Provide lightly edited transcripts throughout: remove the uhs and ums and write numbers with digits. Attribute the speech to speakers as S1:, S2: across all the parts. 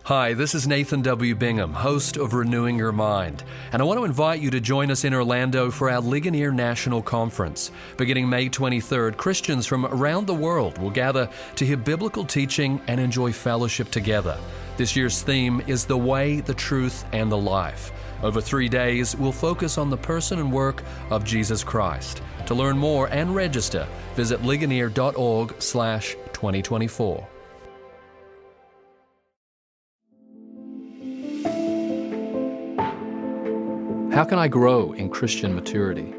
S1: Hi, this is Nathan W. Bingham, host of Renewing Your Mind, and I want to invite you to join us in Orlando for our Ligonier National Conference. Beginning May 23rd, Christians from around the world will gather to hear biblical teaching and enjoy fellowship together. This year's theme is The Way, the Truth, and the Life. Over 3 days, we'll focus on the person and work of Jesus Christ. To learn more and register, visit ligonier.org/2024. How can I grow in Christian maturity?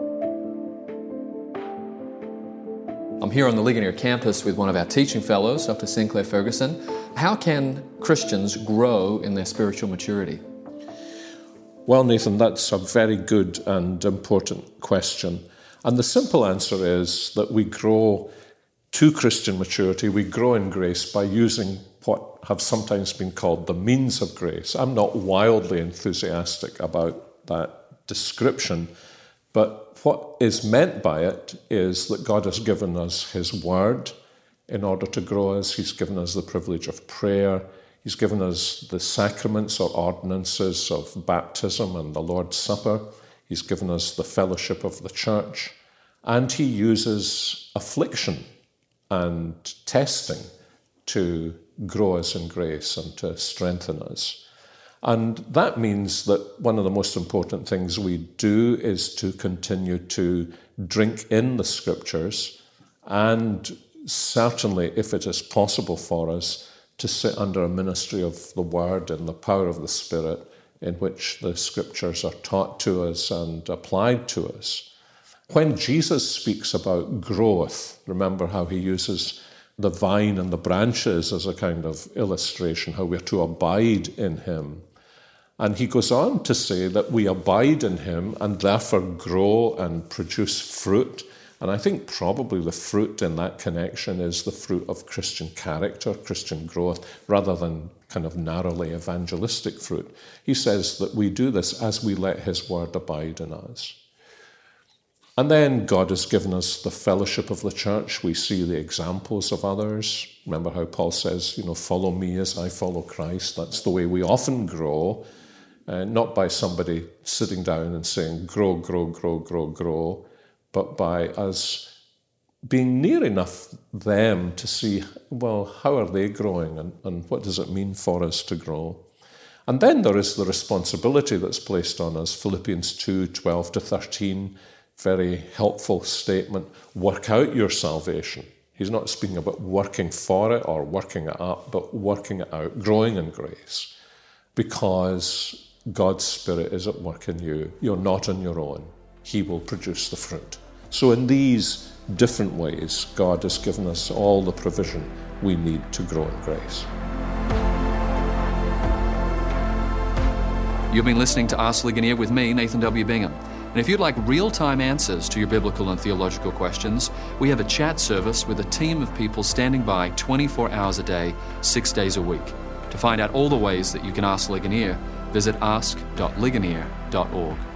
S1: I'm here on the Ligonier campus with one of our teaching fellows, Dr. Sinclair Ferguson. How can Christians grow in their spiritual maturity?
S2: Well, Nathan, that's a very good and important question. And the simple answer is that we grow to Christian maturity, we grow in grace by using what have sometimes been called the means of grace. I'm not wildly enthusiastic about that description, but what is meant by it is that God has given us His Word in order to grow us. He's given us the privilege of prayer. He's given us the sacraments or ordinances of baptism and the Lord's Supper. He's given us the fellowship of the church. And He uses affliction and testing to grow us in grace and to strengthen us. And that means that one of the most important things we do is to continue to drink in the Scriptures, and certainly, if it is possible for us, to sit under a ministry of the Word and the power of the Spirit in which the Scriptures are taught to us and applied to us. When Jesus speaks about growth, remember how He uses the vine and the branches as a kind of illustration, how we're to abide in Him. And He goes on to say that we abide in Him and therefore grow and produce fruit. And I think probably the fruit in that connection is the fruit of Christian character, Christian growth, rather than kind of narrowly evangelistic fruit. He says that we do this as we let His Word abide in us. And then God has given us the fellowship of the church. We see the examples of others. Remember how Paul says, follow me as I follow Christ. That's the way we often grow. Not by somebody sitting down and saying, grow, grow, grow, grow, grow, but by us being near enough them to see, well, how are they growing and what does it mean for us to grow? And then there is the responsibility that's placed on us. Philippians 2:12-13, very helpful statement. Work out your salvation. He's not speaking about working for it or working it up, but working it out, growing in grace, because God's Spirit is at work in you. You're not on your own. He will produce the fruit. So in these different ways, God has given us all the provision we need to grow in grace.
S1: You've been listening to Ask Ligonier with me, Nathan W. Bingham. And if you'd like real-time answers to your biblical and theological questions, we have a chat service with a team of people standing by 24 hours a day, 6 days a week. To find out all the ways that you can ask Ligonier, visit ask.ligonier.org.